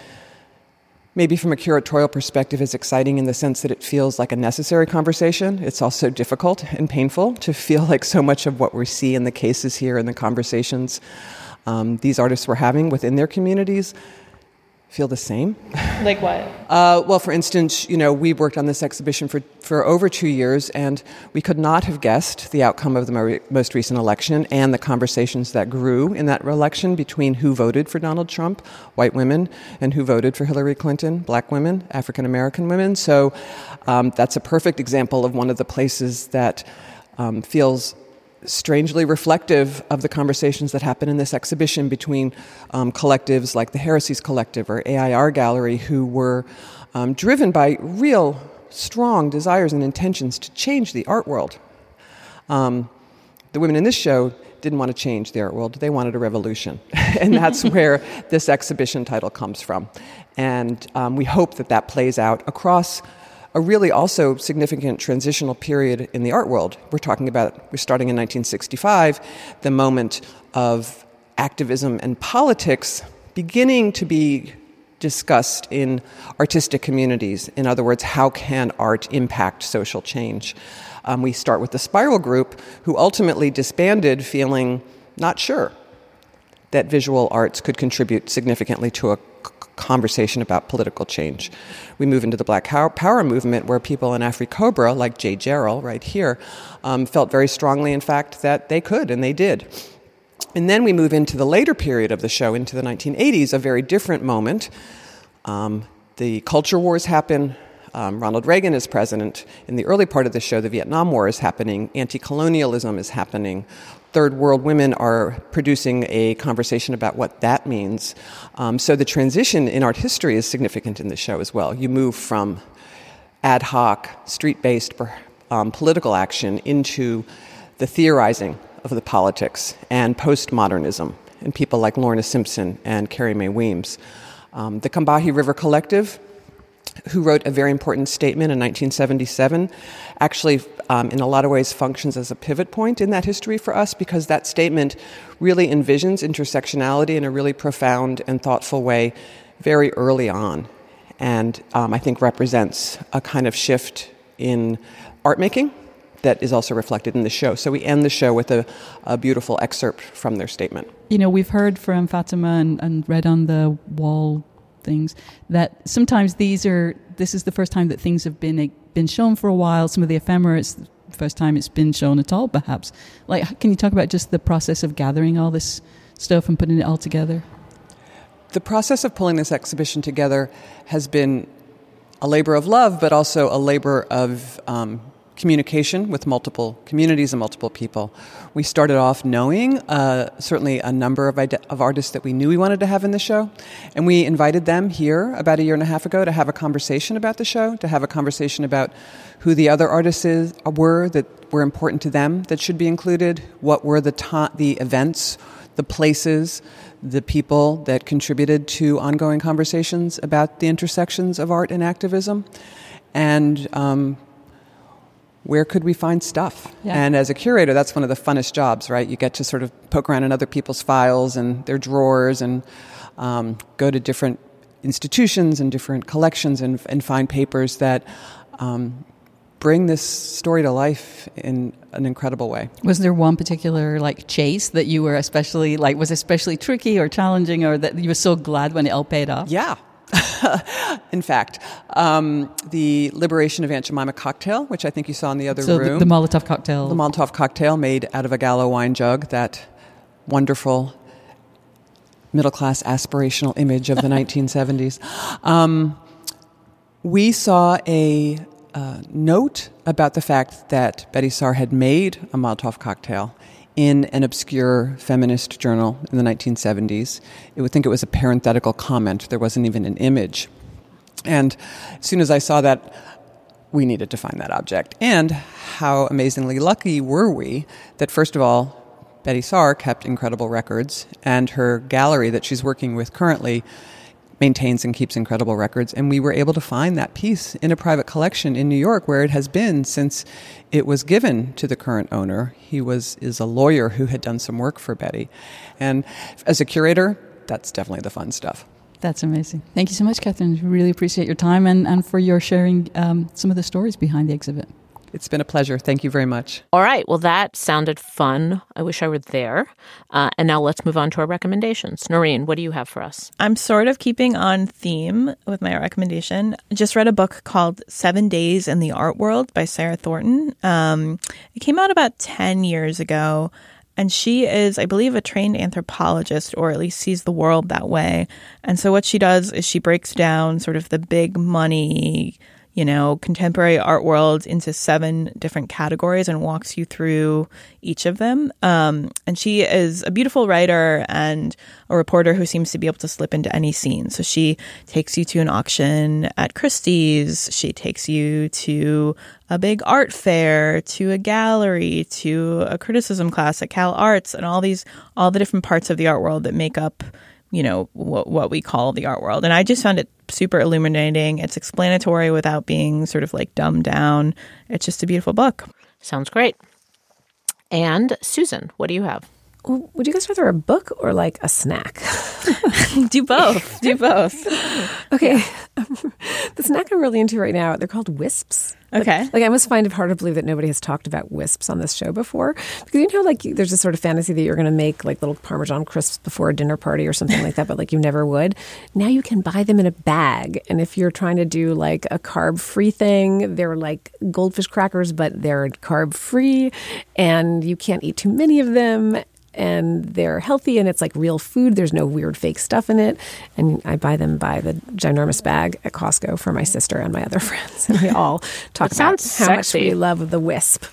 maybe from a curatorial perspective, is exciting in the sense that it feels like a necessary conversation, it's also difficult and painful to feel like so much of what we see in the cases here and the conversations um, these artists were having within their communities feel the same.
Like what?
Uh, well, for instance, you know, we worked on this exhibition for, for over two years, and we could not have guessed the outcome of the mo- most recent election and the conversations that grew in that election between who voted for Donald Trump, white women, and who voted for Hillary Clinton, black women, African-American women. So um, that's a perfect example of one of the places that um, feels strangely reflective of the conversations that happen in this exhibition between um, collectives like the Heresies Collective or A I R Gallery, who were um, driven by real strong desires and intentions to change the art world. Um, the women in this show didn't want to change the art world. They wanted a revolution. And that's where this exhibition title comes from. And um, we hope that that plays out across a really also significant transitional period in the art world. We're talking about, we're starting in nineteen sixty-five, the moment of activism and politics beginning to be discussed in artistic communities. In other words, how can art impact social change? Um, we start with the Spiral Group, who ultimately disbanded feeling not sure that visual arts could contribute significantly to a conversation about political change. We move into the Black Power movement, where people in AfriCobra, like Jay Jarrell right here, um, felt very strongly, in fact, that they could, and they did. And then we move into the later period of the show, into the nineteen eighties, a very different moment. Um, the culture wars happen. Um, Ronald Reagan is president. In the early part of the show, the Vietnam War is happening. Anti-colonialism is happening. Third world women are producing a conversation about what that means. Um, so the transition in art history is significant in the show as well. You move from ad hoc, street-based um, political action into the theorizing of the politics and postmodernism, and people like Lorna Simpson and Carrie Mae Weems. Um, the Combahee River Collective, who wrote a very important statement in nineteen seventy-seven, actually um, in a lot of ways functions as a pivot point in that history for us, because that statement really envisions intersectionality in a really profound and thoughtful way very early on, and um, I think represents a kind of shift in art making that is also reflected in the show. So we end the show with a, a beautiful excerpt from their statement.
You know, we've heard from Fatima and, and read on the wall things that sometimes these are, this is the first time that things have been been shown for a while. Some of the ephemera, it's the first time it's been shown at all, perhaps. Like, can you talk about just the process of gathering all this stuff and putting it all together?
The process of pulling this exhibition together has been a labor of love, but also a labor of um, communication with multiple communities and multiple people. We started off knowing uh, certainly a number of, ide- of artists that we knew we wanted to have in the show, and we invited them here about a year and a half ago to have a conversation about the show, to have a conversation about who the other artists is, were that were important to them that should be included, what were the ta- the events, the places, the people that contributed to ongoing conversations about the intersections of art and activism, and um, where could we find stuff? Yeah. And as a curator, that's one of the funnest jobs, right? You get to sort of poke around in other people's files and their drawers and um, go to different institutions and different collections and, and find papers that um, bring this story to life in an incredible way.
Was there one particular like chase that you were especially, like was especially tricky or challenging, or that you were so glad when it all paid off?
Yeah. In fact, um, the Liberation of Aunt Jemima cocktail, which I think you saw in the other
so
room.
The, the Molotov cocktail.
The Molotov cocktail made out of a Gallo wine jug, that wonderful middle-class aspirational image of the nineteen seventies. Um, we saw a uh, note about the fact that Betty Saar had made a Molotov cocktail in an obscure feminist journal in the nineteen seventies. It would think it was a parenthetical comment. There wasn't even an image. And as soon as I saw that, we needed to find that object. And how amazingly lucky were we that, first of all, Betty Saar kept incredible records, and her gallery that she's working with currently maintains and keeps incredible records, and we were able to find that piece in a private collection in New York, where it has been since it was given to the current owner. He was is a lawyer who had done some work for Betty, and as a curator, that's definitely the fun stuff.
That's amazing. Thank you so much, Catherine. Really appreciate your time and, and for your sharing um, some of the stories behind the exhibit.
It's been a pleasure. Thank you very much.
All right. Well, that sounded fun. I wish I were there. Uh, and now let's move on to our recommendations. Noreen, what do you have for us?
I'm sort of keeping on theme with my recommendation. I just read a book called Seven Days in the Art World by Sarah Thornton. Um, it came out about ten years ago. And she is, I believe, a trained anthropologist, or at least sees the world that way. And so what she does is she breaks down sort of the big money, you know, contemporary art world into seven different categories and walks you through each of them. Um, and she is a beautiful writer and a reporter who seems to be able to slip into any scene. So she takes you to an auction at Christie's. She takes you to a big art fair, to a gallery, to a criticism class at Cal Arts, and all these, all the different parts of the art world that make up, you know, what, what we call the art world. And I just found it super illuminating. It's explanatory without being sort of like dumbed down. It's just a beautiful book.
Sounds great. And Susan, what do you have?
Well, would you guys rather a book or like a snack?
Do both. Do both.
Okay. The snack I'm really into right now, they're called Wisps.
Okay.
Like, like I almost find it hard to believe that nobody has talked about Wisps on this show before. Because you know, like, there's this sort of fantasy that you're going to make like little Parmesan crisps before a dinner party or something like that, but like you never would. Now you can buy them in a bag. And if you're trying to do like a carb-free thing, they're like goldfish crackers, but they're carb-free. And you can't eat too many of them. And they're healthy, and it's like real food. There's no weird fake stuff in it. And I buy them by the ginormous bag at Costco for my sister and my other friends. And we all talk
It
about
sounds
how
sexy.
much we love the Wisp.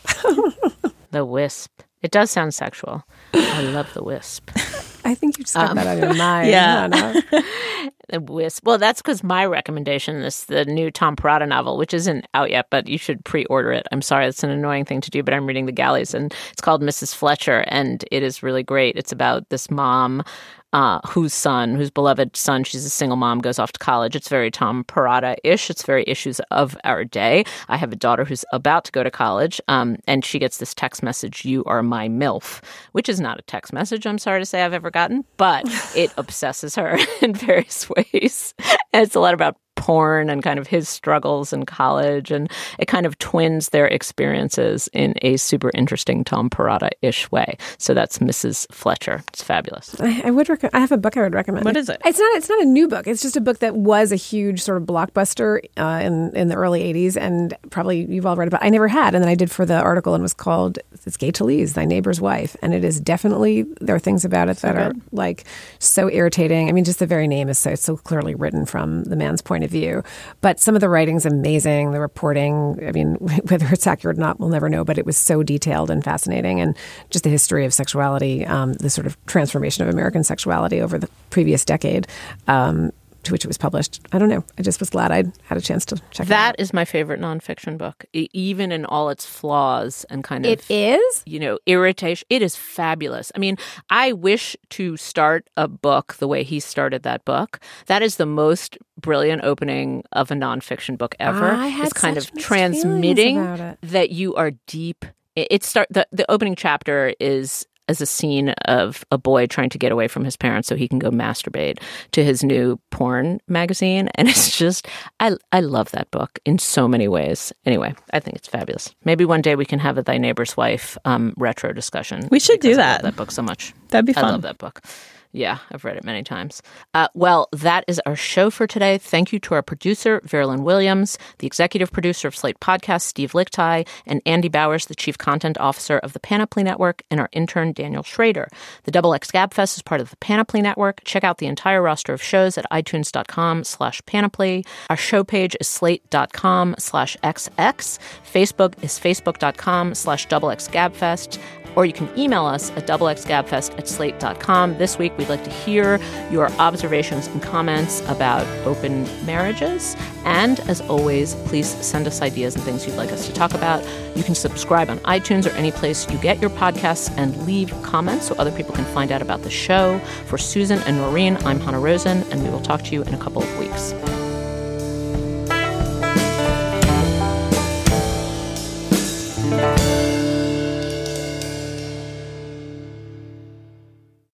The Wisp. It does sound sexual. I love the Wisp.
I think you just got
Um,
that out of your mind.
yeah.
Hannah.
The Wisp. Well, that's because my recommendation is the new Tom Perrotta novel, which isn't out yet, but you should pre-order it. I'm sorry, it's an annoying thing to do, but I'm reading The Galleys, and it's called Missus Fletcher, and it is really great. It's about this mom uh, whose son, whose beloved son, she's a single mom, goes off to college. It's very Tom Perrotta-ish. It's very issues of our day. I have a daughter who's about to go to college, um, and she gets this text message, "You are my MILF," which is not a text message, I'm sorry to say, I've ever gotten, but it obsesses her in various ways. And it's a lot about porn and kind of his struggles in college, and it kind of twins their experiences in a super interesting Tom Perrotta-ish way. So that's Missus Fletcher. It's fabulous.
I, I would rec- I have a book I would recommend.
What is it?
It's not. It's not a new book. It's just a book that was a huge sort of blockbuster uh, in in the early eighties, and probably you've all read about. I never had, and then I did for the article, and it was called "It's Gay to Lee's, Thy Neighbor's Wife," and it is definitely, there are things about it
So
that
good.
are like so irritating. I mean, just the very name is so so clearly written from the man's point of view. But some of the writing's amazing. The reporting, I mean, whether it's accurate or not, we'll never know. But it was so detailed and fascinating, and just the history of sexuality, um, the sort of transformation of American sexuality over the previous decade. Um, to which it was published. I don't know. I just was glad I'd had a chance to check it out.
That is my favorite nonfiction book, e- even in all its flaws and kind of...
It is?
You know, irritation. It is fabulous. I mean, I wish to start a book the way he started that book. That is the most brilliant opening of a nonfiction book ever.
I had
It's kind
such
of
mixed
transmitting
feelings about it.
that you are deep. It, it start the, the opening chapter is as a scene of a boy trying to get away from his parents so he can go masturbate to his new porn magazine. And it's just, I I love that book in so many ways. Anyway, I think it's fabulous. Maybe one day we can have a Thy Neighbor's Wife um, retro discussion.
We should do
because I
that.
love that book so much.
That'd be
I
fun.
love that book. Yeah, I've read it many times. Uh, well, that is our show for today. Thank you to our producer, Veralyn Williams, the executive producer of Slate Podcast, Steve Lichtai, and Andy Bowers, the chief content officer of the Panoply Network, and our intern, Daniel Schrader. The Double X Gabfest is part of the Panoply Network. Check out the entire roster of shows at itunes.com slash panoply. Our show page is slate.com slash xx. Facebook is facebook.com slash double X Gabfest. Or you can email us at double x gabfest at slate dot com. This week, we'd like to hear your observations and comments about open marriages. And as always, please send us ideas and things you'd like us to talk about. You can subscribe on iTunes or any place you get your podcasts and leave comments so other people can find out about the show. For Susan and Noreen, I'm Hannah Rosen, and we will talk to you in a couple of weeks.